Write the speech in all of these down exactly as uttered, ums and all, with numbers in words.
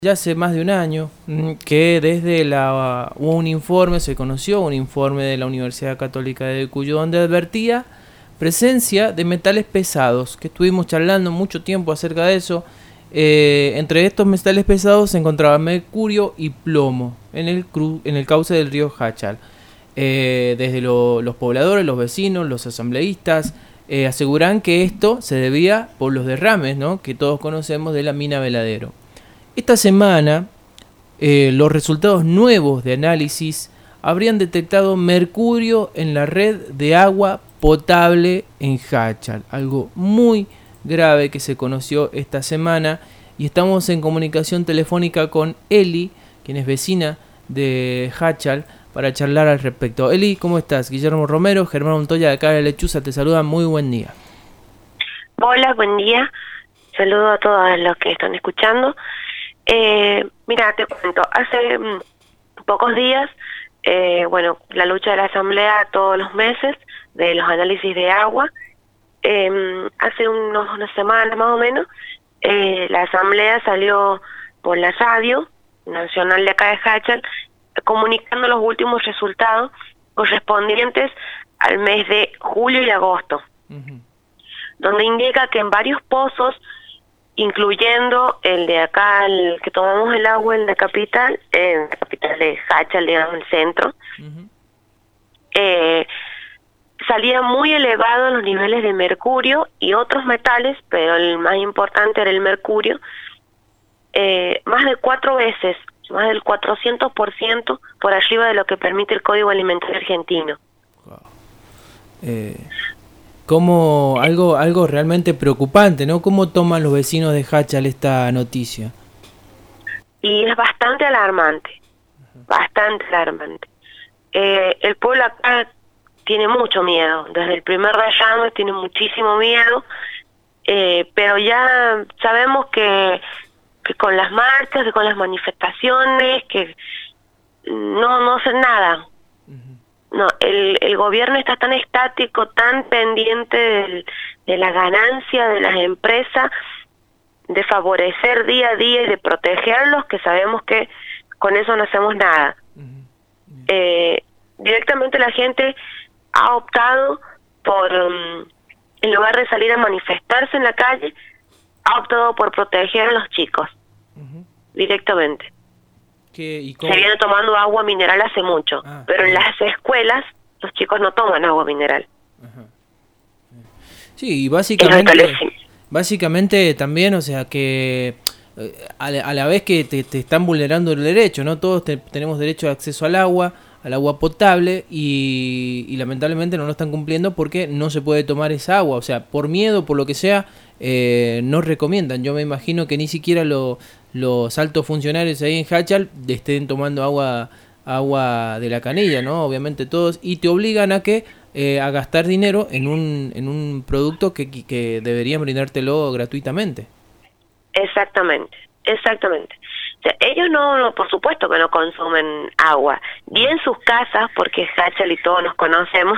Ya hace más de un año que desde la hubo un informe, se conoció un informe de la Universidad Católica de Cuyo, donde advertía presencia de metales pesados, que estuvimos charlando mucho tiempo acerca de eso. Eh, entre estos metales pesados se encontraban mercurio y plomo en el, cru, en el cauce del río Jáchal. Eh, desde lo, los pobladores, los vecinos, los asambleístas eh, aseguran que esto se debía por los derrames, ¿no?, que todos conocemos de la mina Veladero. Esta semana, eh, los resultados nuevos de análisis habrían detectado mercurio en la red de agua potable en Jáchal, algo muy grave que se conoció esta semana, y estamos en comunicación telefónica con Eli, quien es vecina de Jáchal, para charlar al respecto. Eli, ¿cómo estás? Guillermo Romero, Germán Montoya de acá de Lechuza te saludan, muy buen día. Hola, buen día. Saludo a todos los que están escuchando. Eh, mira, te cuento, hace mmm, pocos días, eh, bueno, la lucha de la Asamblea todos los meses de los análisis de agua, eh, hace unos, unas semanas más o menos, eh, la Asamblea salió por la radio nacional de acá de Jáchal, comunicando los últimos resultados correspondientes al mes de julio y agosto, uh-huh. donde indica que en varios pozos, incluyendo el de acá, el que tomamos el agua en la capital, en la capital de Jáchal, digamos, el centro, uh-huh. eh, salían muy elevados los niveles de mercurio y otros metales, pero el más importante era el mercurio, eh, más de cuatro veces, más del cuatrocientos por ciento por arriba de lo que permite el Código Alimentario Argentino. Wow. Eh... Como algo algo realmente preocupante, ¿no? ¿Cómo toman los vecinos de Jáchal esta noticia? Y es bastante alarmante, uh-huh. bastante alarmante. Eh, el pueblo acá tiene mucho miedo, desde el primer derrame tiene muchísimo miedo, eh, pero ya sabemos que, que con las marchas, que con las manifestaciones, que no, no hacen nada. No, el, el gobierno está tan estático, tan pendiente del, de la ganancia de las empresas, de favorecer día a día y de protegerlos, que sabemos que con eso no hacemos nada. Uh-huh. Uh-huh. Eh, directamente la gente ha optado por, um, en lugar de salir a manifestarse en la calle, ha optado por proteger a los chicos, uh-huh. directamente. ¿Qué, y cómo? Se viene tomando agua mineral hace mucho, ah, pero en las escuelas los chicos no toman agua mineral. Ajá. Sí, y básicamente, básicamente también, o sea, que a la, a la vez que te, te están vulnerando el derecho, ¿no? Todos te, tenemos derecho de acceso al agua, al agua potable, y, y lamentablemente no lo están cumpliendo porque no se puede tomar esa agua, o sea, por miedo, por lo que sea, eh, no recomiendan. Yo me imagino que ni siquiera lo, los altos funcionarios ahí en Jáchal estén tomando agua agua de la canilla, ¿no? Obviamente todos, y te obligan a que eh, a gastar dinero en un en un producto que, que deberían brindártelo gratuitamente. Exactamente, exactamente. O sea, ellos no, no, por supuesto que no consumen agua, ni en sus casas, porque Jáchal y todos nos conocemos,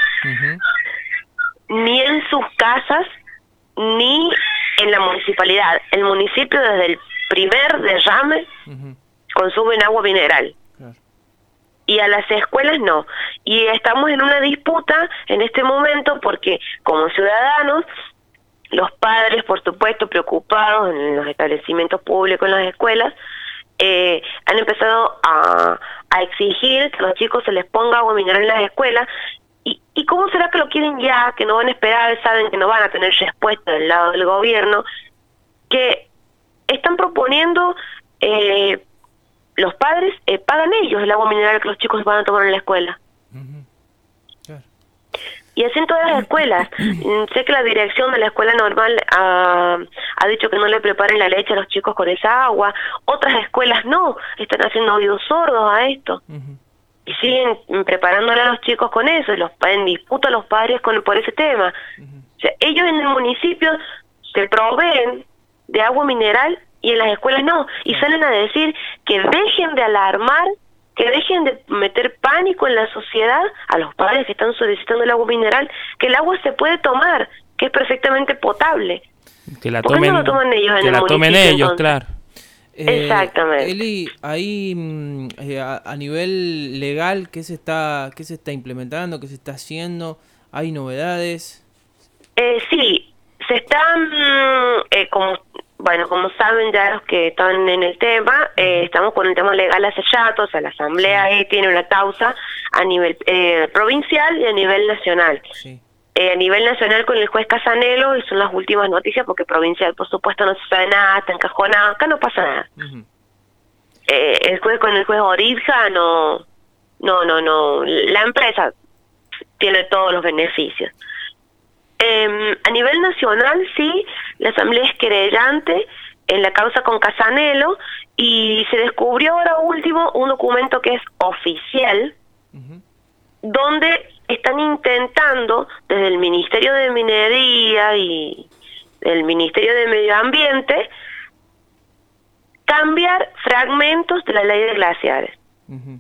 uh-huh. ni en sus casas, ni en la municipalidad. El municipio desde el primer derrame uh-huh. consumen agua mineral. Claro. Y a las escuelas no. Y estamos en una disputa en este momento porque como ciudadanos, los padres, por supuesto, preocupados en los establecimientos públicos, en las escuelas, eh, han empezado a, a exigir que a los chicos se les ponga agua mineral en las escuelas. ¿Y, ¿Y cómo será que lo quieren ya? Que no van a esperar, saben que no van a tener respuesta del lado del gobierno, que están proponiendo, eh, los padres eh, pagan ellos el agua mineral que los chicos van a tomar en la escuela. Uh-huh. Claro. Y así en todas las escuelas. Sé que la dirección de la escuela normal ha, ha dicho que no le preparen la leche a los chicos con esa agua. Otras escuelas no, están haciendo oídos sordos a esto. Uh-huh. Y siguen preparándole a los chicos con eso, y los en disputa a los padres con por ese tema. Uh-huh. O sea, ellos en el municipio se proveen de agua mineral y en las escuelas no, y salen a decir que dejen de alarmar, que dejen de meter pánico en la sociedad a los padres que están solicitando el agua mineral, que el agua se puede tomar, que es perfectamente potable. Que la tomen, tomen, ¿por qué no lo toman ellos en que el la tomen municipio, ellos, entonces? Claro. Eh, Exactamente. Eli, ahí eh, a, a nivel legal, ¿qué se está, qué se está implementando, qué se está haciendo? ¿Hay novedades? Eh, sí, se están, eh, como bueno, como saben ya los que están en el tema, eh, estamos con el tema legal hace rato, o sea, la Asamblea sí. tiene una causa a nivel eh, provincial y a nivel nacional. Sí. Eh, a nivel nacional con el juez Casanelo, y son las últimas noticias, porque provincial, por supuesto, no se sabe nada, está encajonado, acá no pasa nada. Uh-huh. eh, el juez con el juez Orizja, no, no, no, no, la empresa tiene todos los beneficios. Eh, a nivel nacional, sí, la Asamblea es querellante en la causa con Casanelo, y se descubrió ahora último un documento que es oficial, uh-huh. donde están intentando desde el Ministerio de Minería y el Ministerio de Medio Ambiente cambiar fragmentos de la ley de glaciares. Uh-huh.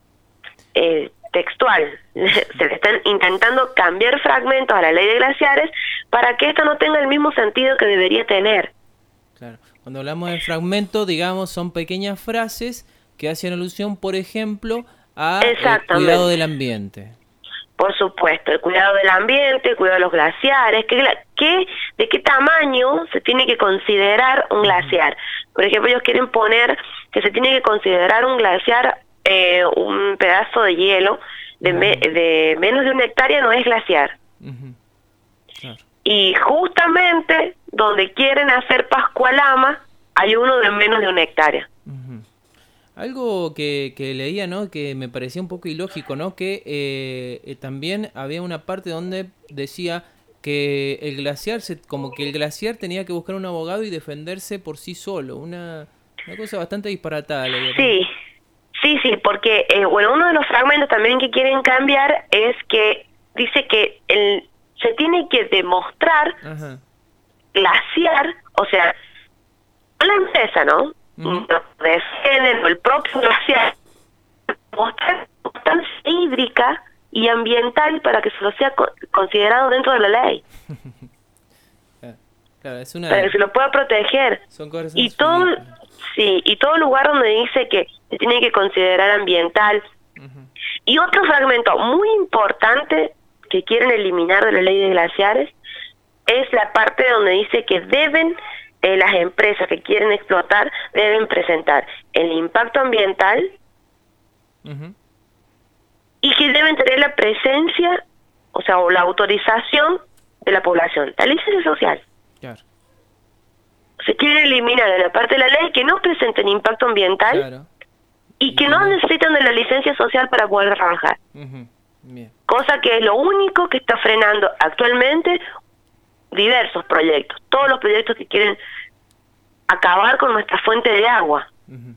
Eh, textual, se le están intentando cambiar fragmentos a la ley de glaciares para que esto no tenga el mismo sentido que debería tener. Claro, cuando hablamos de fragmento, digamos, son pequeñas frases que hacen alusión, por ejemplo, a el cuidado del ambiente. Por supuesto, el cuidado del ambiente, el cuidado de los glaciares, ¿qué, qué, de qué tamaño se tiene que considerar un glaciar? Por ejemplo, ellos quieren poner que se tiene que considerar un glaciar, eh, un pedazo de hielo de, me, de menos de una hectárea no es glaciar. Uh-huh. Claro. Y justamente donde quieren hacer Pascualama hay uno de menos de una hectárea. Uh-huh. Algo que, que leía, ¿no? Que me parecía un poco ilógico, ¿no? Que eh, eh, también había una parte donde decía que el glaciar, se, como que el glaciar tenía que buscar un abogado y defenderse por sí solo. Una, una cosa bastante disparatada. Leía. Sí, sí, sí, porque eh, bueno, uno de los fragmentos también que quieren cambiar es que dice que el, se tiene que demostrar Ajá. glaciar, o sea, la empresa, ¿no? Uh-huh. Defienden el propio glaciar, mostrar constancia hídrica y ambiental para que se lo sea co- considerado dentro de la ley. Claro, es una... para que se lo pueda proteger. Son cosas y todo, sí, y todo lugar donde dice que se tiene que considerar ambiental. Uh-huh. Y otro fragmento muy importante que quieren eliminar de la ley de glaciares es la parte donde dice que deben Eh, las empresas que quieren explotar deben presentar el impacto ambiental uh-huh. y que deben tener la presencia, o sea, o la autorización de la población, la licencia social. Claro. Se quiere eliminar de la parte de la ley que no presenten impacto ambiental claro. y, y que no necesitan de la licencia social para poder trabajar. Uh-huh. Bien. Cosa que es lo único que está frenando actualmente diversos proyectos, todos los proyectos que quieren acabar con nuestra fuente de agua. Uh-huh.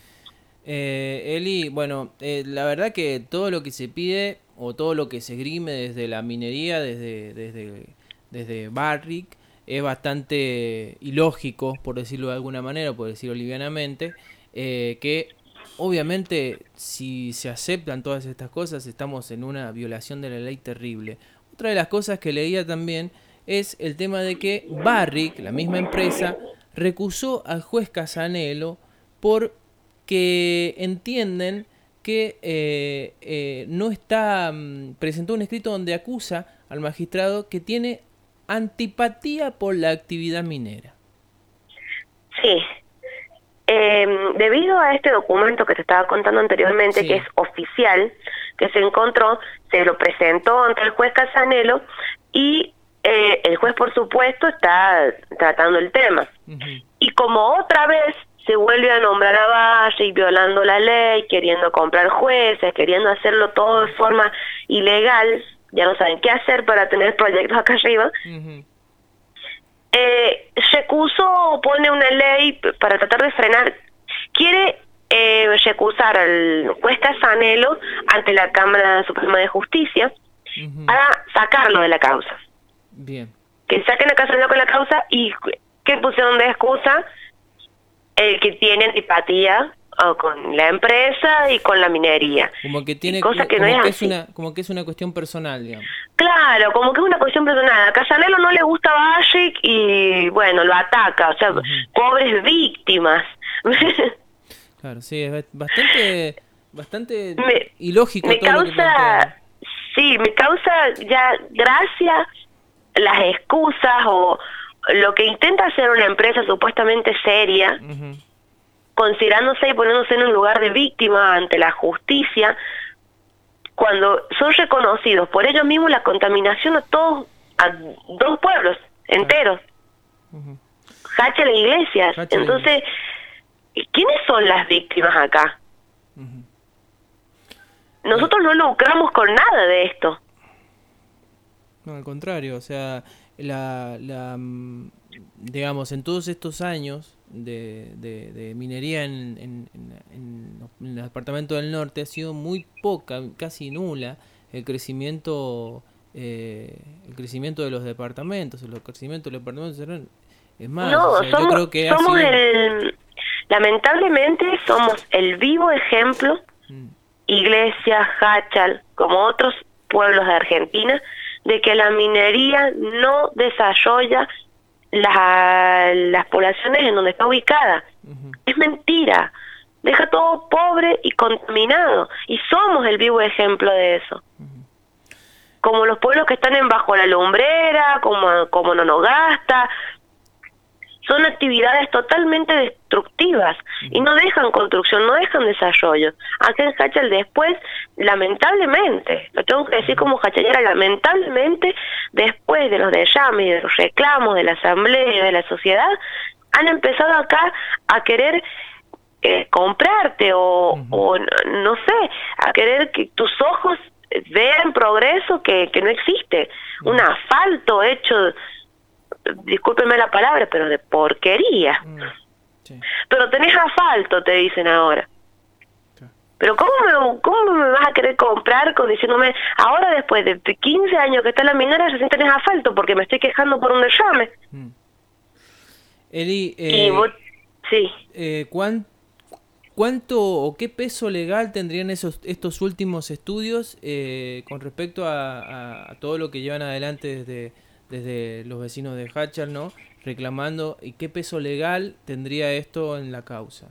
eh, Eli, bueno, eh, la verdad que todo lo que se pide o todo lo que se esgrime desde la minería, desde desde desde Barrick, es bastante ilógico, por decirlo de alguna manera, por decirlo livianamente, eh, que obviamente si se aceptan todas estas cosas estamos en una violación de la ley terrible. Otra de las cosas que leía también es el tema de que Barrick, la misma empresa, recusó al juez Casanelo porque entienden que eh, eh, no está um, presentó un escrito donde acusa al magistrado que tiene antipatía por la actividad minera. Sí. Eh, debido a este documento que te estaba contando anteriormente, sí. que es oficial, que se encontró, se lo presentó ante el juez Casanelo y Eh, el juez, por supuesto, está tratando el tema. Uh-huh. Y como otra vez se vuelve a nombrar a Barrick violando la ley, queriendo comprar jueces, queriendo hacerlo todo de forma ilegal, ya no saben qué hacer para tener proyectos acá arriba, uh-huh. eh, recusó, pone una ley para tratar de frenar, quiere eh, recusar al juez Casanelo ante la Cámara Suprema de Justicia uh-huh. para sacarlo de la causa. Bien. Que saquen a Casanelo con la causa y que pusieron de excusa el que tiene antipatía o con la empresa y con la minería. Como que tiene cosa que como no es, que es una como que es una cuestión personal, digamos. Claro, como que es una cuestión personal. A Casanelo no le gusta Barrick y bueno, lo ataca, o sea, uh-huh. pobres víctimas. Claro, sí, es bastante, bastante me, ilógico me todo causa, lo que plantea. Sí, me causa ya gracia las excusas o lo que intenta hacer una empresa supuestamente seria, uh-huh. considerándose y poniéndose en un lugar de víctima ante la justicia, cuando son reconocidos por ellos mismos la contaminación a todos, a dos pueblos enteros, uh-huh. Hachal e Iglesias. Hachal Entonces, ¿quiénes son las víctimas acá? Uh-huh. Nosotros no lucramos con nada de esto. No, al contrario, o sea, la, la digamos, en todos estos años de, de, de minería en, en, en, en el departamento del norte ha sido muy poca, casi nula, el crecimiento eh, el crecimiento de los departamentos, el crecimiento de los departamentos. Es más, no, o sea, somos, yo creo que somos ha sido... el, lamentablemente somos el vivo ejemplo, mm. Iglesias, Hachal, como otros pueblos de Argentina, de que la minería no desarrolla la, las poblaciones en donde está ubicada. Uh-huh. Es mentira. Deja todo pobre y contaminado. Y somos el vivo ejemplo de eso. Uh-huh. Como los pueblos que están en Bajo la Lumbrera, como, como Nonogasta, son actividades totalmente destructivas y no dejan construcción, no dejan desarrollo. Acá en Hachal después, lamentablemente, lo tengo que decir como hachalera, lamentablemente, después de los derrames y de los reclamos de la asamblea y de la sociedad, han empezado acá a querer eh, comprarte o, uh-huh. o, no sé, a querer que tus ojos vean progreso que, que no existe. Uh-huh. Un asfalto hecho... discúlpenme la palabra, pero de porquería. Mm, sí. Pero tenés asfalto, te dicen ahora. Sí. Pero ¿cómo me, ¿cómo me vas a querer comprar con diciéndome, ahora después de quince años que está la minera, recién tenés asfalto porque me estoy quejando por un derrame? Mm. Eli, eh, y vos, sí. Eh, ¿cuán, ¿Cuánto o qué peso legal tendrían esos estos últimos estudios eh, con respecto a, a, a todo lo que llevan adelante desde... desde los vecinos de Hachal, ¿no? Reclamando, ¿y qué peso legal tendría esto en la causa?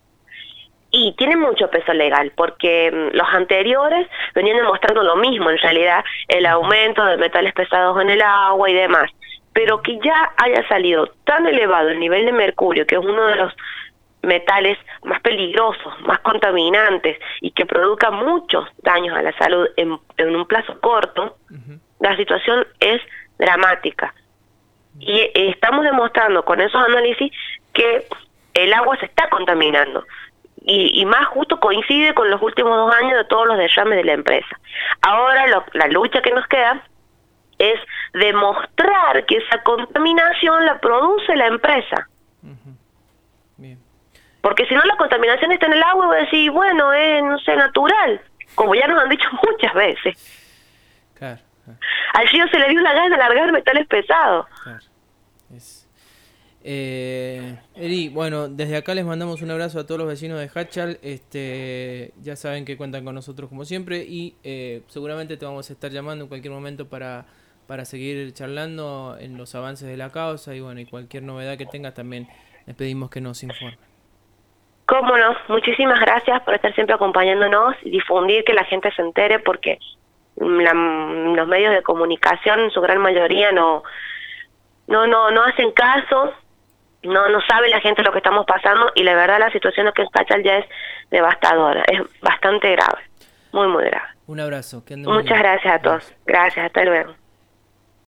Y tiene mucho peso legal, porque los anteriores venían demostrando lo mismo, en realidad, el aumento de metales pesados en el agua y demás. Pero que ya haya salido tan elevado el nivel de mercurio, que es uno de los metales más peligrosos, más contaminantes, y que produzca muchos daños a la salud en, en un plazo corto, uh-huh. La situación es dramática. Y estamos demostrando con esos análisis que el agua se está contaminando. Y, y más justo coincide con los últimos dos años de todos los derrames de la empresa. Ahora lo, la lucha que nos queda es demostrar que esa contaminación la produce la empresa. Uh-huh. Bien. Porque si no, la contaminación está en el agua y voy a decir, bueno, es, no sé, natural. Como ya nos han dicho muchas veces. Claro. Al río se le dio la gana de largar metales pesados. Claro. Es... Eh, Eli, bueno, desde acá les mandamos un abrazo a todos los vecinos de Hachal. Este, ya saben que cuentan con nosotros como siempre y eh, seguramente te vamos a estar llamando en cualquier momento para, para seguir charlando en los avances de la causa y bueno, y cualquier novedad que tengas también les pedimos que nos informen. Cómo no, muchísimas gracias por estar siempre acompañándonos y difundir que la gente se entere porque La, los medios de comunicación en su gran mayoría no no no no hacen caso, no no sabe la gente lo que estamos pasando y la verdad la situación aquí en Hachal ya es devastadora, es bastante grave, muy muy grave. Un abrazo. Que Muchas gracias a todos. Gracias, hasta luego.